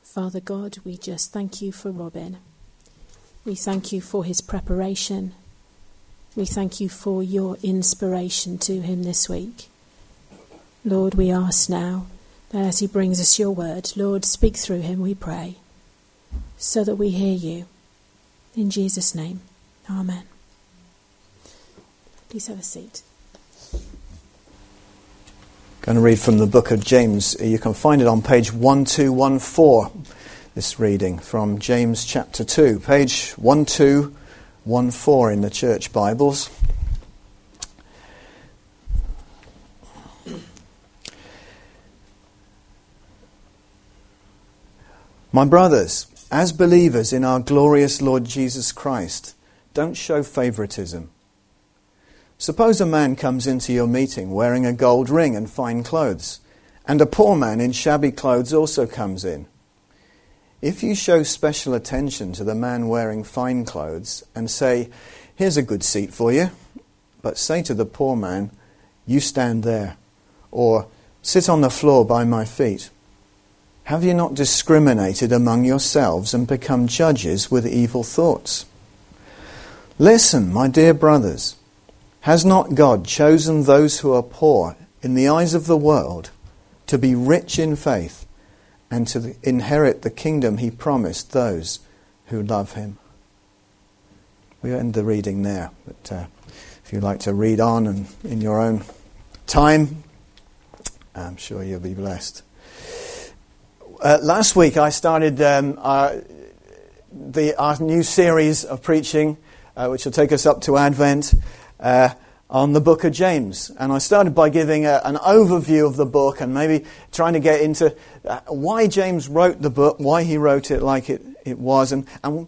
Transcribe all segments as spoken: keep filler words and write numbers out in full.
Father God, we just thank you for Robin. We thank you for his preparation. We thank you for your inspiration to him this week. Lord, we ask now that as he brings us your word, Lord, speak through him, we pray, so that we hear you. In Jesus' name, amen. Please have a seat. Going to read from the book of James. You can find it on page one two one four, this reading from James chapter two, page one two one four in the church Bibles. My brothers, as believers in our glorious Lord Jesus Christ, don't show favoritism. Suppose a man comes into your meeting wearing a gold ring and fine clothes, and a poor man in shabby clothes also comes in. If you show special attention to the man wearing fine clothes and say, "Here's a good seat for you," but say to the poor man, "You stand there," or "Sit on the floor by my feet," have you not discriminated among yourselves and become judges with evil thoughts? Listen, my dear brothers. Has not God chosen those who are poor in the eyes of the world to be rich in faith and to inherit the kingdom he promised those who love him? We end the reading there, but uh, if you'd like to read on and in your own time, I'm sure you'll be blessed. Uh, last week I started um, our, the, our new series of preaching, uh, which will take us up to Advent, Uh, on the book of James. And I started by giving a, an overview of the book and maybe trying to get into uh, why James wrote the book, why he wrote it like it, it was. And, and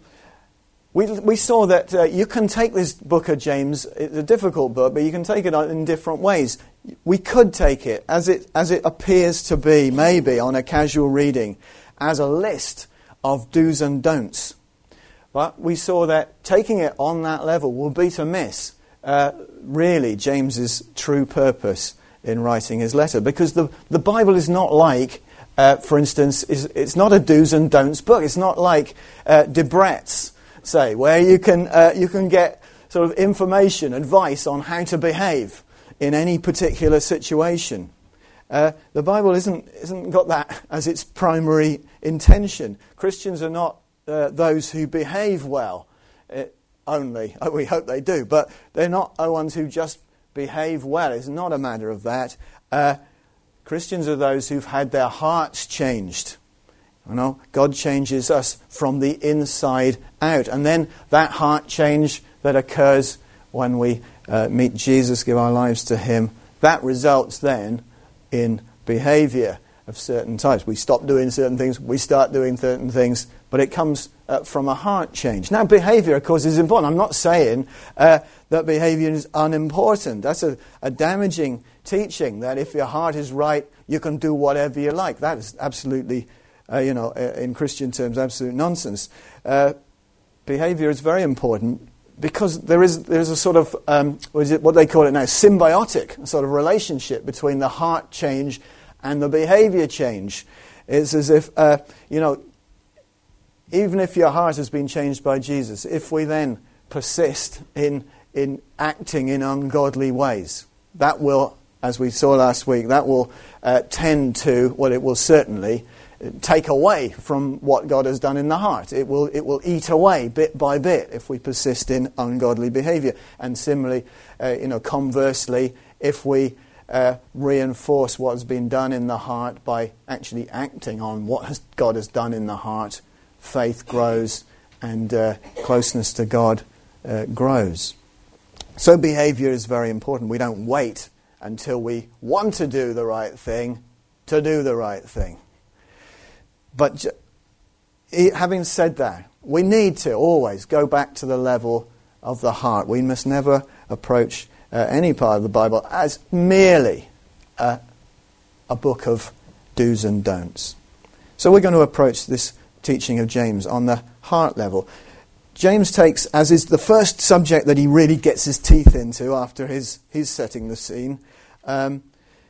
we we saw that uh, you can take this book of James, it's a difficult book, but you can take it in different ways. We could take it as it as it appears to be, maybe on a casual reading, as a list of do's and don'ts. But we saw that taking it on that level will be to miss Uh, really James's true purpose in writing his letter, because the the Bible is not like, uh, for instance, is it's not a do's and don'ts book. It's not like uh, Debrett's, say, where you can uh, you can get sort of information, advice on how to behave in any particular situation. Uh, the Bible isn't isn't got that as its primary intention. Christians are not uh, those who behave well. It, Only. We hope they do. But they're not the ones who just behave well. It's not a matter of that. Uh, Christians are those who've had their hearts changed. You know, God changes us from the inside out. And then that heart change that occurs when we uh, meet Jesus, give our lives to him, that results then in behavior of certain types. We stop doing certain things, we start doing certain things, but it comes uh, from a heart change. Now, behavior, of course, is important. I'm not saying uh, that behavior is unimportant. That's a, a damaging teaching, that if your heart is right, you can do whatever you like. That is absolutely, uh, you know, in Christian terms, absolute nonsense. Uh, behavior is very important because there is there is a sort of, um, what is it, what they call it now, symbiotic sort of relationship between the heart change and the behavior change. It's as if, uh, you know, even if your heart has been changed by Jesus, if we then persist in in acting in ungodly ways, that will, as we saw last week, that will uh, tend to, well, it will certainly take away from what God has done in the heart. It will it will eat away bit by bit if we persist in ungodly behavior. And similarly, uh, you know, conversely, if we uh, reinforce what's been done in the heart by actually acting on what has, God has done in the heart, faith grows and uh, closeness to God uh, grows. So behavior is very important. We don't wait until we want to do the right thing to do the right thing. But having said that, we need to always go back to the level of the heart. We must never approach uh, any part of the Bible as merely a, a book of do's and don'ts. So we're going to approach this teaching of James on the heart level. James takes, as is the first subject that he really gets his teeth into after his, his setting the scene, um,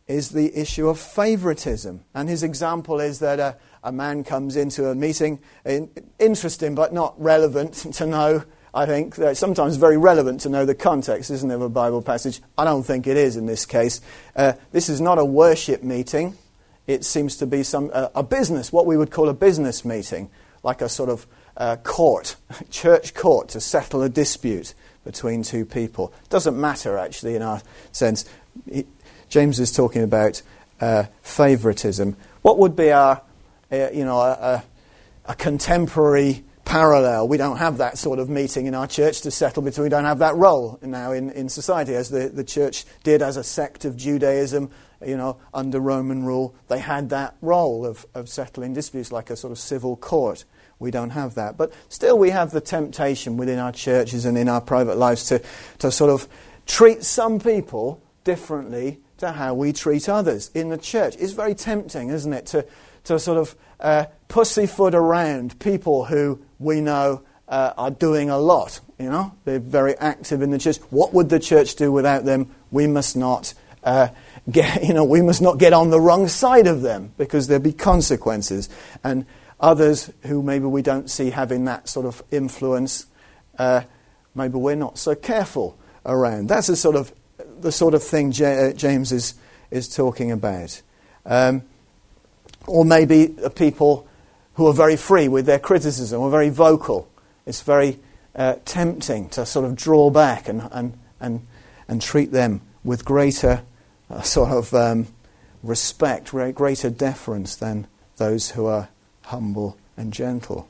is the issue of favoritism. And his example is that a, a man comes into a meeting, in, interesting but not relevant to know, I think. That sometimes very relevant to know the context, isn't it, of a Bible passage? I don't think it is in this case. Uh, this is not a worship meeting. It seems to be some uh, a business, what we would call a business meeting, like a sort of uh, court, church court, to settle a dispute between two people. Doesn't matter, actually, in our sense. He, James is talking about uh, favoritism. What would be our, uh, you know, a, a, a contemporary parallel? We don't have that sort of meeting in our church to settle between. We don't have that role now in, in society, as the, the church did as a sect of Judaism, you know, under Roman rule. They had that role of, of settling disputes like a sort of civil court. We don't have that. But still we have the temptation within our churches and in our private lives to, to sort of treat some people differently to how we treat others in the church. It's very tempting, isn't it, to, to sort of uh, pussyfoot around people who we know uh, are doing a lot, you know. They're very active in the church. What would the church do without them? We must not uh, get, you know, we must not get on the wrong side of them, because there'll be consequences. And others who maybe we don't see having that sort of influence, uh, maybe we're not so careful around. That's a sort of the sort of thing J- uh, James is is talking about. Um, or maybe uh, people who are very free with their criticism, or very vocal. It's very uh, tempting to sort of draw back and and and, and treat them with greater uh, sort of um, respect, greater deference than those who are humble and gentle.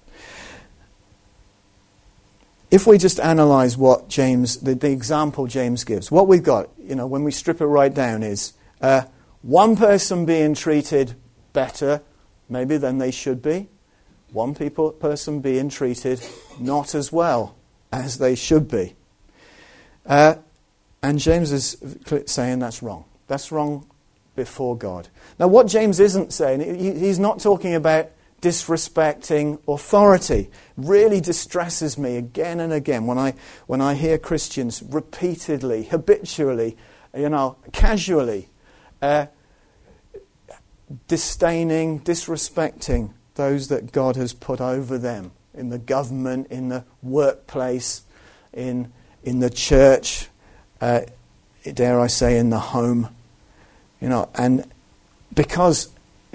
If we just analyse what James, the, the example James gives, what we've got, you know, when we strip it right down, is uh, one person being treated better, maybe than they should be, one people, person being treated not as well as they should be. Uh, and James is saying that's wrong. That's wrong before God. Now, what James isn't saying, he, he's not talking about disrespecting authority. Really distresses me again and again when I when I hear Christians repeatedly, habitually, you know, casually uh, disdaining, disrespecting those that God has put over them in the government, in the workplace, in in the church, uh, dare I say, in the home, you know, and because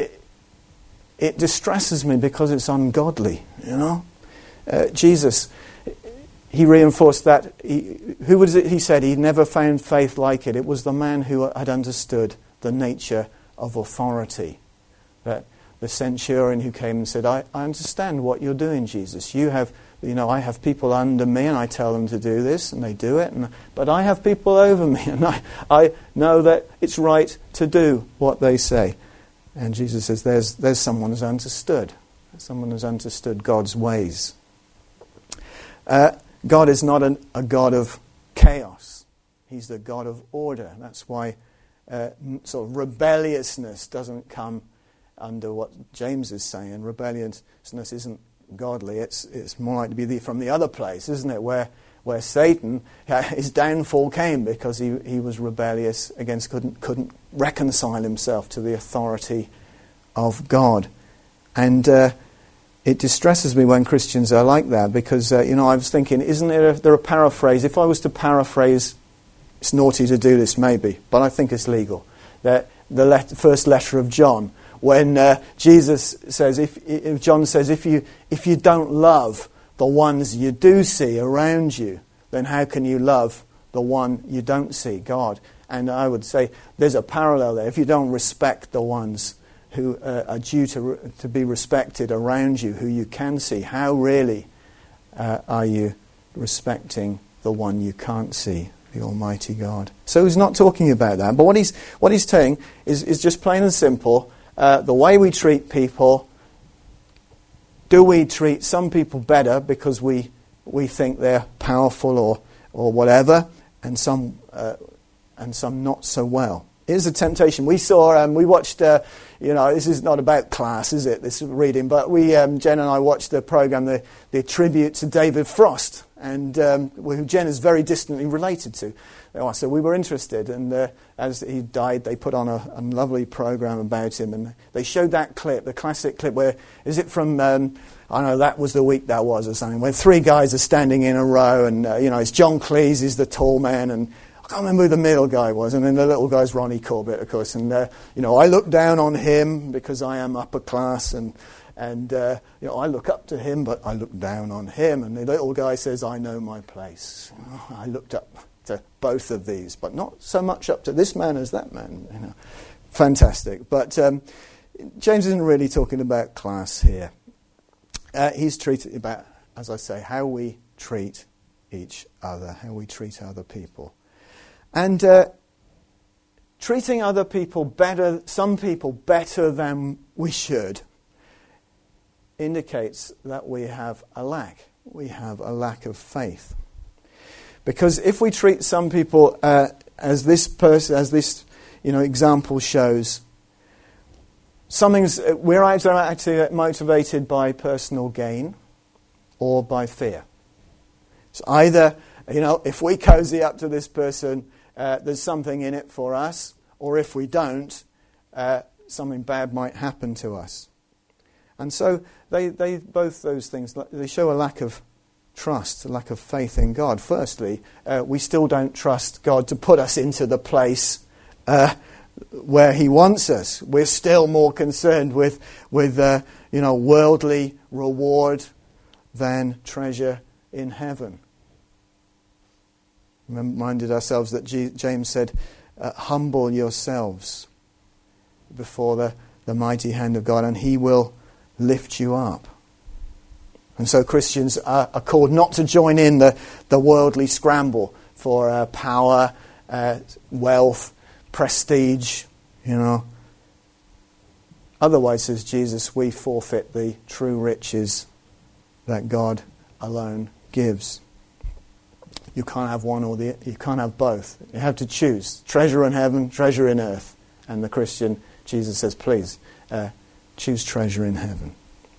it distresses me because it's ungodly, you know. Uh, Jesus, he reinforced that. He, who was it? He said he never found faith like it. It was the man who had understood the nature of authority. That the centurion who came and said, I, I understand what you're doing, Jesus. You have, you know, I have people under me and I tell them to do this and they do it. And, but I have people over me and I, I know that it's right to do what they say. And Jesus says, there's there's someone who's understood. Someone who's understood God's ways. Uh, God is not an, a God of chaos. He's the God of order. That's why uh, sort of rebelliousness doesn't come under what James is saying. Rebelliousness isn't godly. It's it's more like to be the, from the other place, isn't it? Where where Satan, his downfall came because he, he was rebellious against, couldn't couldn't reconcile himself to the authority of God. And uh, it distresses me when Christians are like that because, uh, you know, I was thinking, isn't there a, there a paraphrase? If I was to paraphrase, it's naughty to do this maybe, but I think it's legal. That the let, first letter of John, when uh, Jesus says, if, if John says, if you if you don't love the ones you do see around you, then how can you love the one you don't see, God? And I would say there's a parallel there. If you don't respect the ones who uh, are due to to be respected around you, who you can see, how really uh, are you respecting the one you can't see, the Almighty God? So he's not talking about that. But what he's what he's saying is, is just plain and simple, uh, the way we treat people. Do we treat some people better because we we think they're powerful or or whatever, and some uh, and some not so well? Here's a temptation. We saw, um, we watched. Uh, you know, this is not about class, is it? This reading, but we, um, Jen and I watched the program, the the tribute to David Frost, and um, who Jen is very distantly related to. oh, so we were interested, and uh, as he died, they put on a, a lovely program about him, and they showed that clip, the classic clip where, is it from, um, I don't know, That Was the Week That Was or something, where three guys are standing in a row, and, uh, you know, it's John Cleese, he's the tall man, and I can't remember who the middle guy was, and then the little guy's Ronnie Corbett, of course, and, uh, you know, I look down on him because I am upper class, and, and uh, you know, I look up to him, but I look down on him, and the little guy says, I know my place. Oh, I looked up to both of these, but not so much up to this man as that man, you know. Fantastic. But um, James isn't really talking about class here. Uh, he's treating about, as I say, how we treat each other, how we treat other people. And uh, treating other people better, some people better than we should, indicates that we have a lack. We have a lack of faith. Because if we treat some people uh, as this person, as this, you know, example shows, something's we're either actually motivated by personal gain or by fear. So either, you know, if we cozy up to this person, uh, there's something in it for us, or if we don't, uh, something bad might happen to us. And so they, they both those things, they show a lack of trust, a lack of faith in God. Firstly, uh, we still don't trust God to put us into the place uh, where He wants us. We're still more concerned with, with uh, you know, worldly reward than treasure in heaven. Reminded ourselves that G- James said, uh, humble yourselves before the, the mighty hand of God, and He will lift you up. And so Christians are, are called not to join in the, the worldly scramble for uh, power, uh, wealth, prestige, you know. Otherwise, says Jesus, we forfeit the true riches that God alone gives. You can't have one or the you can't have both. You have to choose treasure in heaven, treasure in earth. And the Christian, Jesus says, please uh, choose treasure in heaven.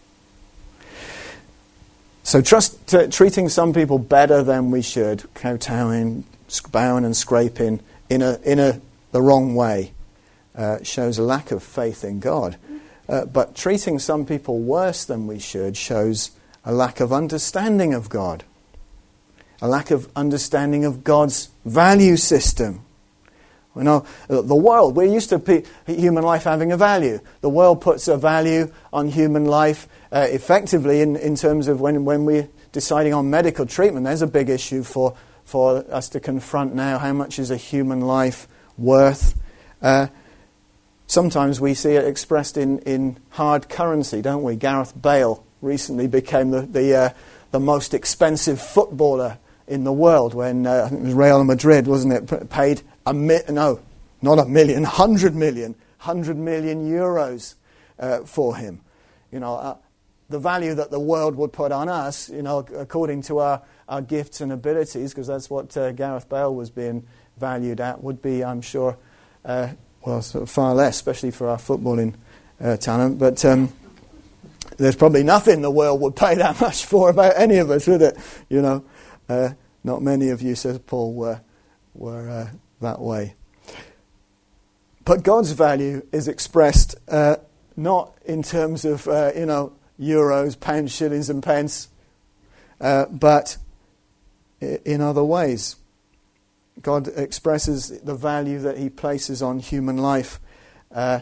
So trust, t- treating some people better than we should, kowtowing, bowing and scraping in a in a the wrong way, uh, shows a lack of faith in God. Uh, but treating some people worse than we should shows a lack of understanding of God, a lack of understanding of God's value system. You know, the world, we're used to pe- human life having a value. The world puts a value on human life uh, effectively in, in terms of when, when we're deciding on medical treatment. There's a big issue for, for us to confront now. How much is a human life worth? Uh, sometimes we see it expressed in, in hard currency, don't we? Gareth Bale recently became the, the, uh, the most expensive footballer in the world when uh, I think it was Real Madrid, wasn't it, paid a mi- no, not a million, hundred million, hundred million euros uh, for him. You know, uh, the value that the world would put on us, you know, according to our, our gifts and abilities, because that's what uh, Gareth Bale was being valued at, would be, I'm sure, uh, well, sort of far less, especially for our footballing uh, talent. But um, there's probably nothing the world would pay that much for about any of us, would it? You know. Uh, not many of you, says Paul, were were uh, that way. But God's value is expressed uh, not in terms of uh, you know euros, pounds, shillings, and pence, uh, but in other ways. God expresses the value that He places on human life uh,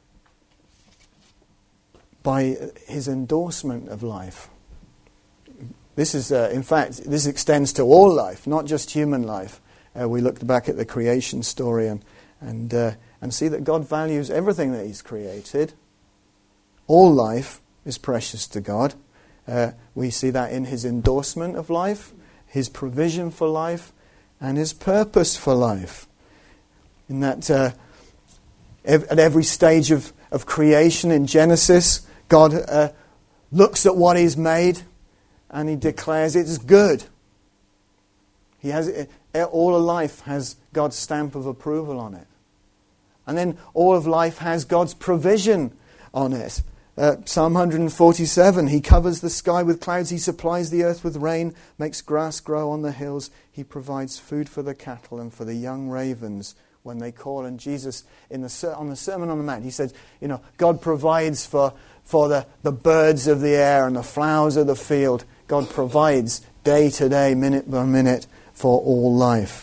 by His endorsement of life. This is, uh, in fact, this extends to all life, not just human life. Uh, we looked back at the creation story and and uh, and see that God values everything that He's created. All life is precious to God. Uh, we see that in His endorsement of life, His provision for life, and His purpose for life. In that, uh, ev- at every stage of, of creation in Genesis, God uh, looks at what He's made, and He declares it is good. He has all of life has God's stamp of approval on it, and then all of life has God's provision on it. Uh, Psalm one forty-seven, he covers the sky with clouds, he supplies the earth with rain, makes grass grow on the hills, he provides food for the cattle and for the young ravens when they call. And Jesus, in the on the Sermon on the Mount, he said, you know, God provides for, for the, the birds of the air and the flowers of the field. God provides day to day, minute by minute, for all life.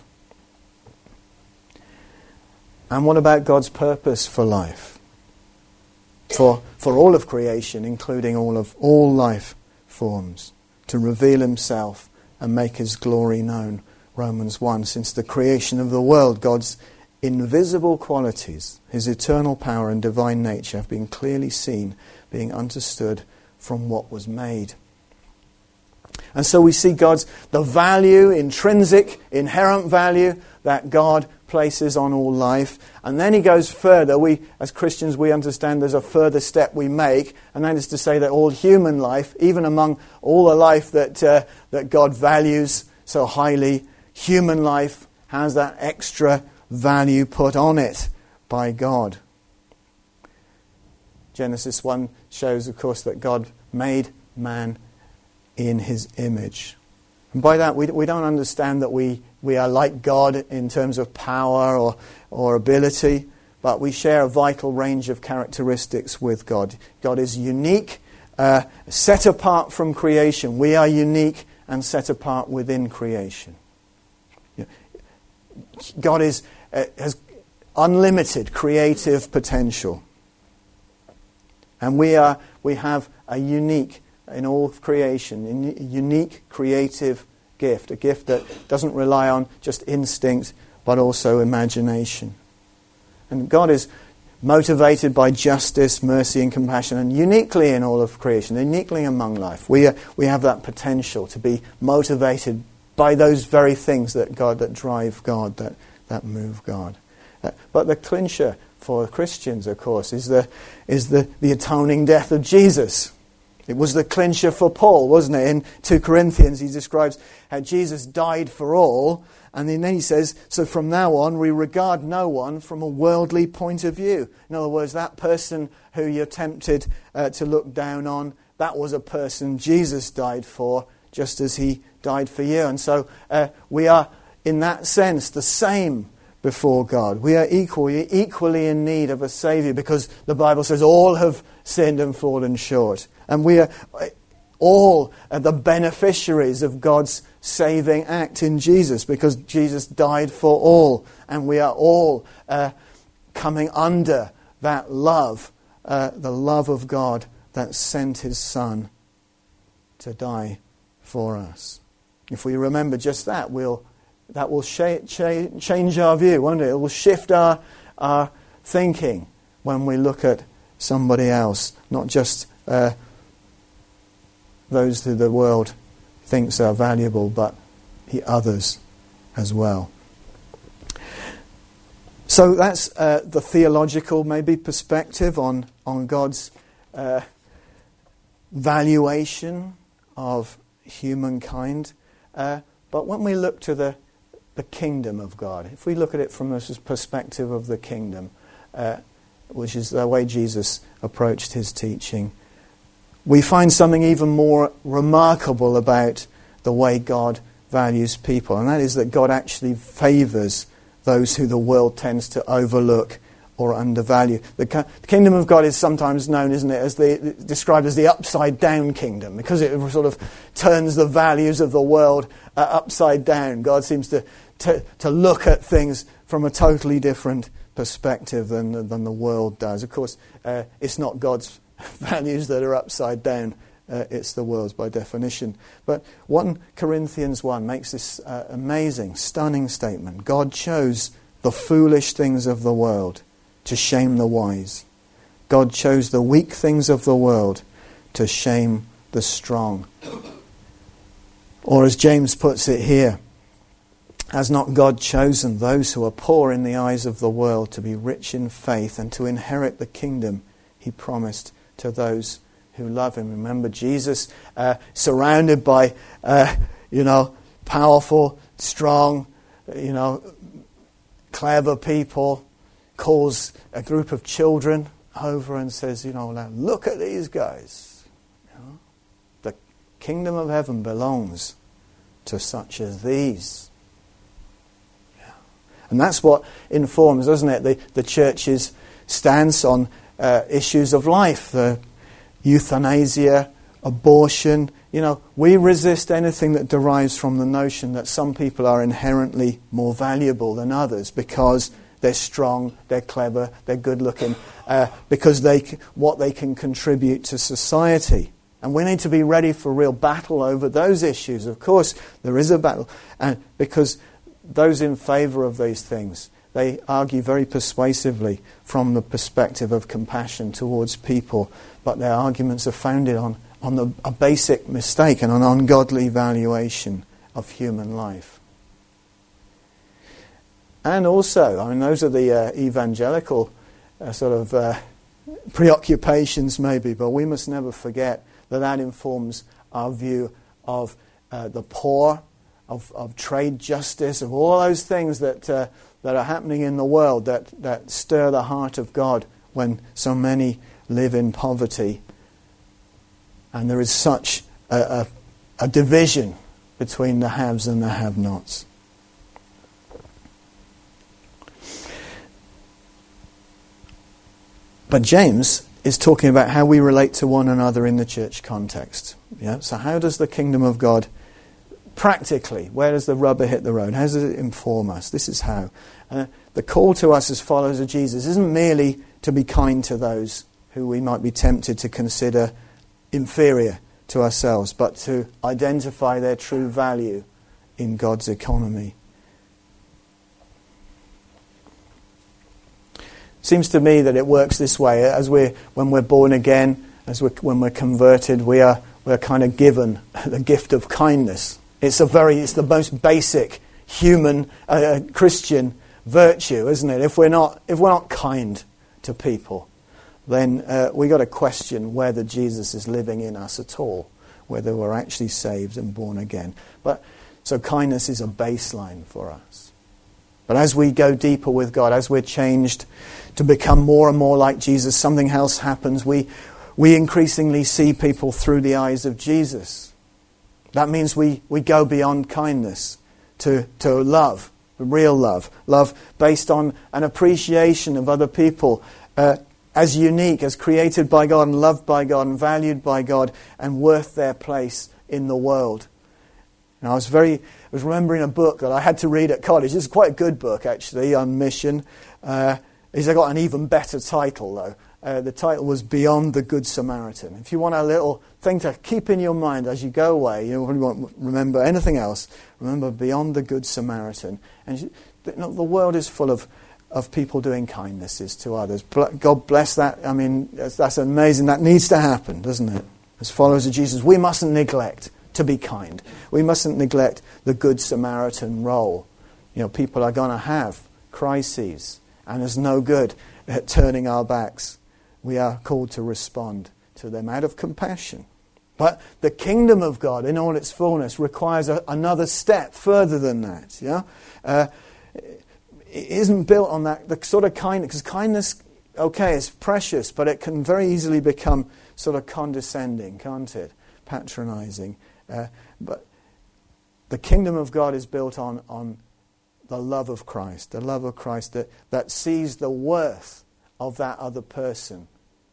And what about God's purpose for life? For, for all of creation, including all of all life forms, to reveal himself and make his glory known. Romans one, since the creation of the world, God's invisible qualities, his eternal power and divine nature have been clearly seen, being understood from what was made. And so we see God's, the value, intrinsic, inherent value that God places on all life. And then he goes further. We, as Christians, we understand there's a further step we make, and that is to say that all human life, even among all the life that uh, that God values so highly, human life has that extra value put on it by God. Genesis one shows, of course, that God made man in his image. And by that, we, we don't understand that we, we are like God in terms of power or, or ability, but we share a vital range of characteristics with God. God is unique, uh, set apart from creation. We are unique and set apart within creation. God is uh, has unlimited creative potential. And we are we have a unique, in all of creation, a unique creative gift, a gift that doesn't rely on just instinct, but also imagination. And God is motivated by justice, mercy and compassion, and uniquely in all of creation, uniquely among life. We are, we have that potential to be motivated by those very things that God, that drive God, that, that move God. Uh, but the clincher for Christians, of course, is the is the, the atoning death of Jesus. It was the clincher for Paul, wasn't it? In two Corinthians, he describes how Jesus died for all, and then he says, so from now on, we regard no one from a worldly point of view. In other words, that person who you're tempted uh, to look down on, that was a person Jesus died for, just as he died for you. And so uh, we are, in that sense, the same before God. We are equally, equally in need of a Saviour, because the Bible says all have sinned and fallen short. And we are all the beneficiaries of God's saving act in Jesus, because Jesus died for all. And we are all uh, coming under that love, uh, the love of God that sent his Son to die for us. If we remember just that, we'll that will sh- ch- change our view, won't it? It will shift our, our thinking when we look at somebody else, not just uh, those who the world thinks are valuable, but the others as well. So that's uh, the theological, maybe, perspective on, on God's uh, valuation of humankind. Uh, but when we look to the the kingdom of God, if we look at it from the perspective of the kingdom, uh, which is the way Jesus approached his teaching, we find something even more remarkable about the way God values people, and that is that God actually favours those who the world tends to overlook or undervalue. The, the kingdom of God is sometimes known, isn't it, as the described as the upside down kingdom, because it sort of turns the values of the world uh, upside down. God seems to, to to look at things from a totally different perspective than than the world does. Of course, uh, it's not God's values that are upside down. Uh, it's the world's by definition. But First Corinthians one makes this uh, amazing, stunning statement. God chose the foolish things of the world to shame the wise. God chose the weak things of the world to shame the strong. Or as James puts it here, has not God chosen those who are poor in the eyes of the world to be rich in faith and to inherit the kingdom he promised to those who love him? Remember, Jesus, uh, surrounded by, uh, you know, powerful, strong, you know, clever people, calls a group of children over and says, you know, now look at these guys. You know, the kingdom of heaven belongs to such as these. Yeah. And that's what informs, doesn't it, the, the church's stance on uh, issues of life, the euthanasia, abortion. You know, we resist anything that derives from the notion that some people are inherently more valuable than others because they're strong, they're clever, they're good-looking, uh, because they c- what they can contribute to society. And we need to be ready for real battle over those issues. Of course, there is a battle, and because those in favour of these things, they argue very persuasively from the perspective of compassion towards people, but their arguments are founded on, on the, a basic mistake and an ungodly valuation of human life. And also, I mean, those are the uh, evangelical uh, sort of uh, preoccupations maybe, but we must never forget that that informs our view of uh, the poor, of, of trade justice, of all those things that uh, that are happening in the world that, that stir the heart of God when so many live in poverty. And there is such a, a, a division between the haves and the have-nots. But James is talking about how we relate to one another in the church context. Yeah? So how does the kingdom of God, practically, where does the rubber hit the road? How does it inform us? This is how. Uh, the call to us as followers of Jesus isn't merely to be kind to those who we might be tempted to consider inferior to ourselves, but to identify their true value in God's economy. Seems to me that it works this way. As we, when we're born again, as we're, when we're converted, we are we're kind of given the gift of kindness. It's a very, it's the most basic human uh, Christian virtue, isn't it? If we're not, if we're not kind to people, then uh, we got to question whether Jesus is living in us at all, whether we're actually saved and born again. But so kindness is a baseline for us. But as we go deeper with God, as we're changed to become more and more like Jesus, something else happens. We we increasingly see people through the eyes of Jesus. That means we, we go beyond kindness to, to love, real love. Love based on an appreciation of other people uh, as unique, as created by God and loved by God and valued by God and worth their place in the world. And I was very, I was remembering a book that I had to read at college. It's quite a good book, actually, on mission. Uh, it's got an even better title, though. Uh, the title was Beyond the Good Samaritan. If you want a little thing to keep in your mind as you go away, you won't remember anything else, remember Beyond the Good Samaritan. And you, the, the world is full of, of people doing kindnesses to others. God bless that. I mean, that's, that's amazing. That needs to happen, doesn't it? As followers of Jesus, we mustn't neglect to be kind. We mustn't neglect the Good Samaritan role. You know, people are going to have crises, and there's no good at turning our backs. We are called to respond to them out of compassion. But the kingdom of God, in all its fullness, requires a, another step further than that. Yeah, uh, it isn't built on that the sort of kindness. Because kindness, okay, is precious, but it can very easily become sort of condescending, can't it? Patronizing. Uh, but the kingdom of God is built on, on the love of Christ, the love of Christ that, that sees the worth of that other person,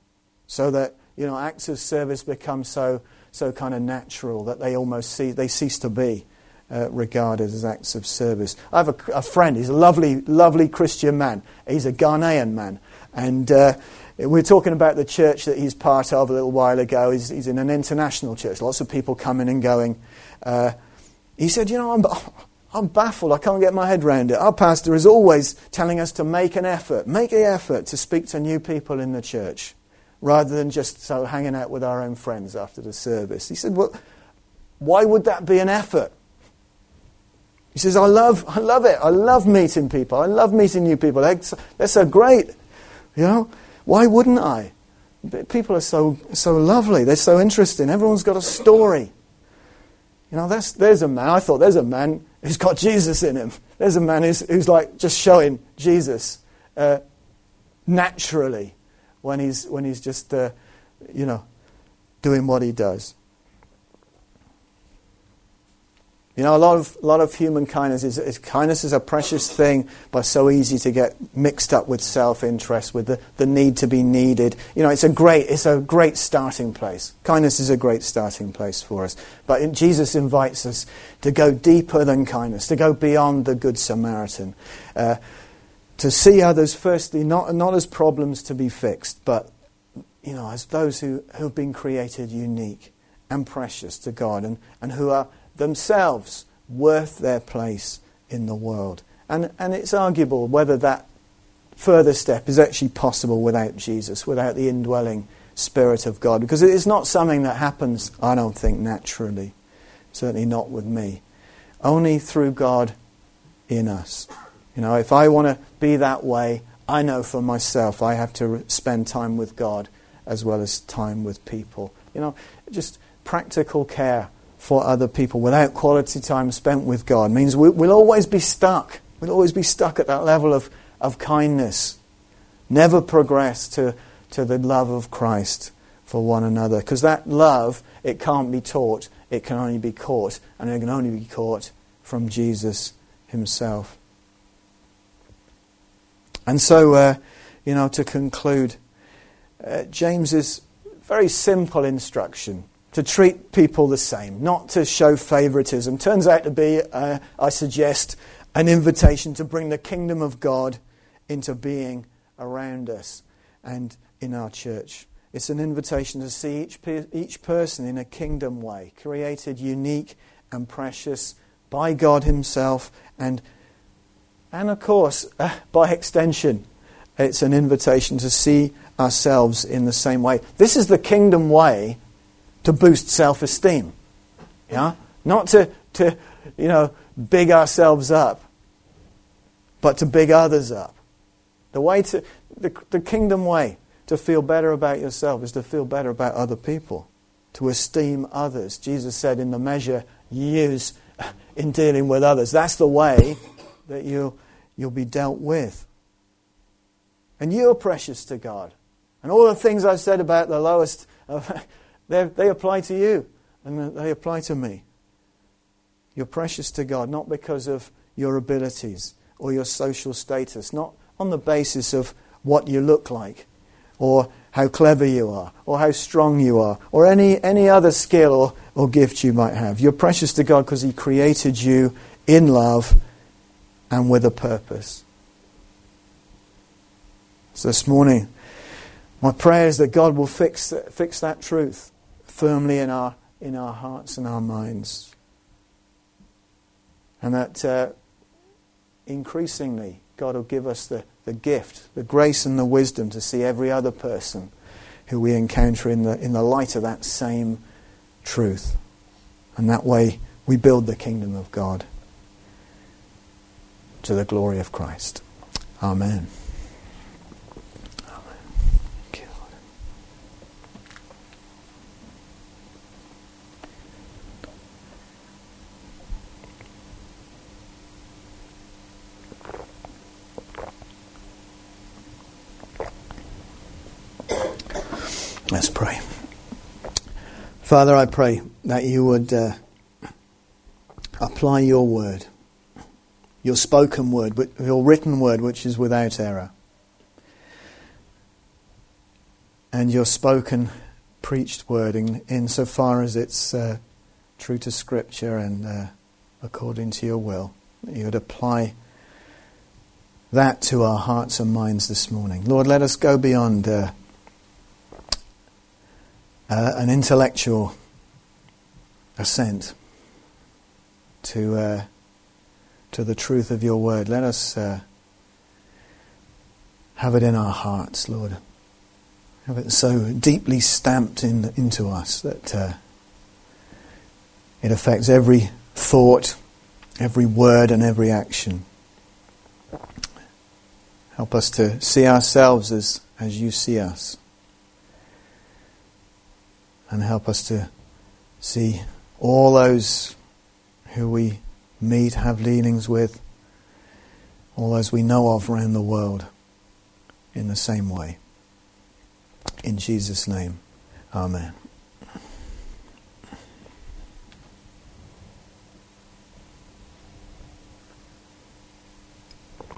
so that, you know, acts of service become so so kind of natural that they almost see they cease to be uh, regarded as acts of service. I have a, a friend. He's a lovely, lovely Christian man. He's a Ghanaian man, and uh, we were talking about the church that he's part of a little while ago. He's, he's in an international church. Lots of people coming and going. Uh, he said, you know, I'm, I'm baffled. I can't get my head around it. Our pastor is always telling us to make an effort, make an effort to speak to new people in the church, rather than just so hanging out with our own friends after the service. He said, well, why would that be an effort? He says, I love I love it. I love meeting people. I love meeting new people. They're, they're so great. You know, why wouldn't I? People are so so lovely. They're so interesting. Everyone's got a story. You know, that's, there's a man. I thought there's a man who's got Jesus in him. There's a man who's, who's like just showing Jesus uh, naturally when he's when he's just, uh, you know, doing what he does. You know, a lot of a lot of human kindness is, is kindness is a precious thing, but so easy to get mixed up with self-interest, with the, the need to be needed. You know, it's a great it's a great starting place. Kindness is a great starting place for us. But in, Jesus invites us to go deeper than kindness, to go beyond the Good Samaritan, uh, to see others firstly not not as problems to be fixed, but you know, as those who who have been created unique and precious to God, and, and who are themselves worth their place in the world. And and it's arguable whether that further step is actually possible without Jesus, without the indwelling Spirit of God, because it is not something that happens, I don't think, naturally. Certainly not with me. Only through God in us. You know, if I want to be that way, I know for myself I have to re- spend time with God as well as time with people. You know, just practical care for other people without quality time spent with God means we, we'll always be stuck. We'll always be stuck at that level of, of kindness. Never progress to, to the love of Christ for one another. Because that love, it can't be taught. It can only be caught. And it can only be caught from Jesus himself. And so, uh, you know, to conclude, uh, James's very simple instruction to treat people the same, not to show favoritism, turns out to be, uh, I suggest, an invitation to bring the kingdom of God into being around us and in our church. It's an invitation to see each pe- each person in a kingdom way, created unique and precious by God himself, and and of course, uh, by extension, it's an invitation to see ourselves in the same way. This is the kingdom way to boost self-esteem, yeah, not to to you know big ourselves up, but to big others up. The way to the the kingdom way to feel better about yourself is to feel better about other people, to esteem others. Jesus said, "In the measure you use in dealing with others, that's the way that you you'll be dealt with." And you're precious to God, and all the things I've said about the lowest. Uh, They they apply to you, and they apply to me. You're precious to God, not because of your abilities or your social status, not on the basis of what you look like, or how clever you are, or how strong you are, or any, any other skill or, or gift you might have. You're precious to God because he created you in love and with a purpose. So this morning, my prayer is that God will fix fix that truth firmly in our in our hearts and our minds, and that uh, increasingly God will give us the, the gift, the grace and the wisdom to see every other person who we encounter in the in the light of that same truth, and that way we build the kingdom of God to the glory of Christ. Amen. Let's pray. Father, I pray that you would uh, apply your word, your spoken word, your written word, which is without error, and your spoken, preached word in, insofar as it's uh, true to Scripture and uh, according to your will. That you would apply that to our hearts and minds this morning. Lord, let us go beyond Uh, Uh, an intellectual assent to uh, to the truth of your word. Let us uh, have it in our hearts, Lord. Have it so deeply stamped in, into us that uh, it affects every thought, every word and every action. Help us to see ourselves as, as you see us. And help us to see all those who we meet, have dealings with, all those we know of around the world in the same way. In Jesus' name, amen.